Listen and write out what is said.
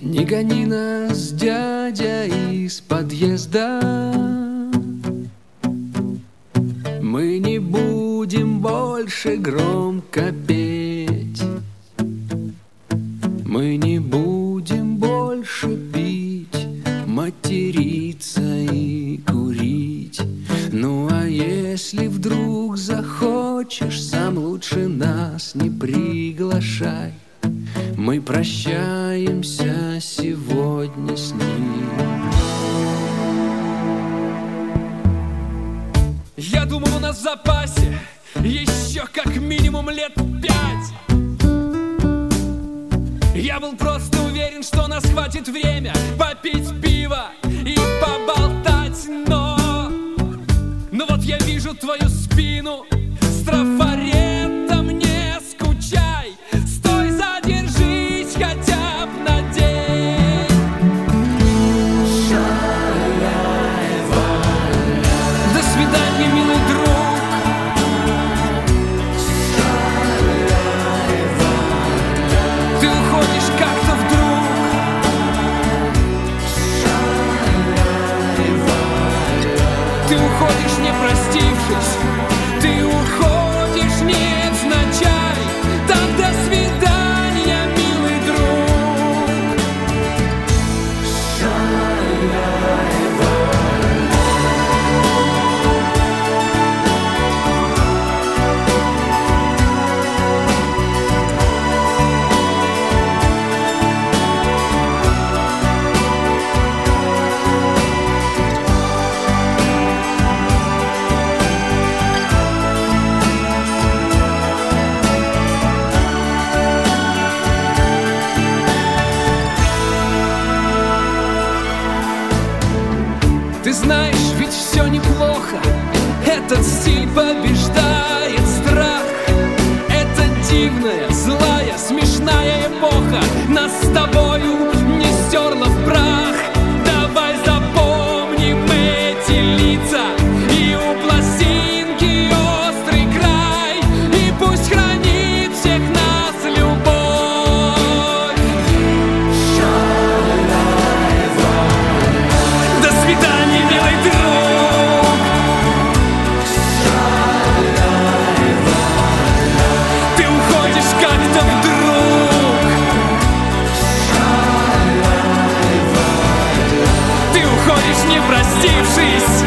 Не гони нас, дядя, из подъезда. Мы не будем больше громко петь. Мы не будем больше пить, материться и курить. Ну а если вдруг захочешь, сам лучше нас не приглашай. Мы прощаемся сегодня с ним. Я думал, у нас в запасе еще как минимум лет 5. Я был просто уверен, что нас хватит время попить пиво и поболтать. Но вот я вижу твою спину с трафаретом. Не скучай, стой, задержись хотя бы на день. До свидания, милый друг. Ты уходишь как-то вдруг. Ты уходишь, не простившись. Ты уходишь, невзначай. Так до свидания, милый друг. Ты знаешь, ведь все неплохо. Этот стиль побеждает страх. Это дивная, злая, смешная эпоха нас с тобою не стерла в прах. Давай запомним эти лица. И у пластинки острый край. И пусть хранит всех нас любовь. До свидания, милый друг. Ты уходишь как-то вдруг. Ты уходишь, не простившись.